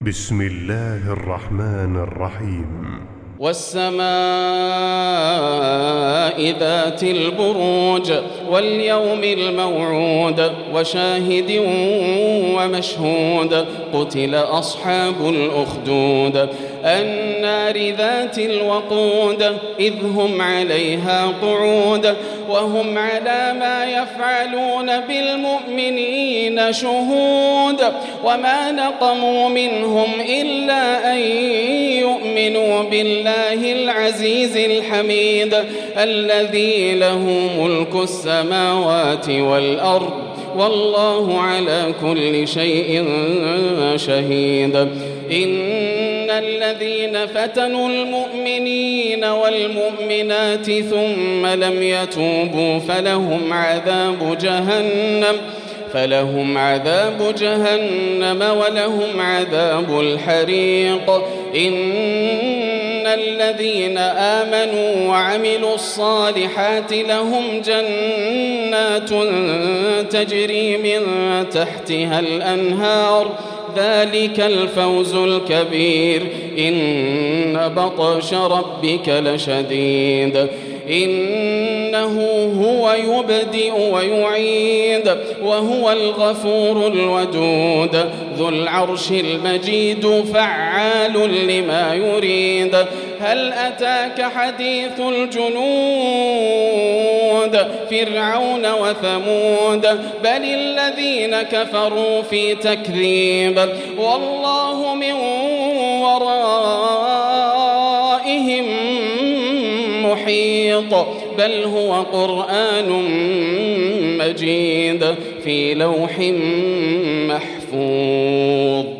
بسم الله الرحمن الرحيم. والسماء ذات البروج واليوم الموعود وشاهد ومشهود قتل أصحاب الأخدود النار ذات الوقود إذ هم عليها قعود وهم على ما يفعلون بالمؤمنين شهود وما نقموا منهم إلا أن يؤمنوا بالله العزيز الحميد الذي له ملك السماوات والأرض والله على كل شيء شهيد. إن الذين فتنوا المؤمنين والمؤمنات ثم لم يتوبوا فلهم عذاب جهنم ولهم عذاب الحريق. إن الذين آمنوا وعملوا الصالحات لهم جنات تجري من تحتها الأنهار ذلك الفوز الكبير. إن بطش ربك لشديد إنه هو يبدئ ويعيد وهو الغفور الودود ذو العرش المجيد فعال لما يريد. هل أتاك حديث الجنود فرعون وثمود بل الذين كفروا في تكذيب والله من ورائهم محيط بل هو قرآن مجيد في لوح محفوظ.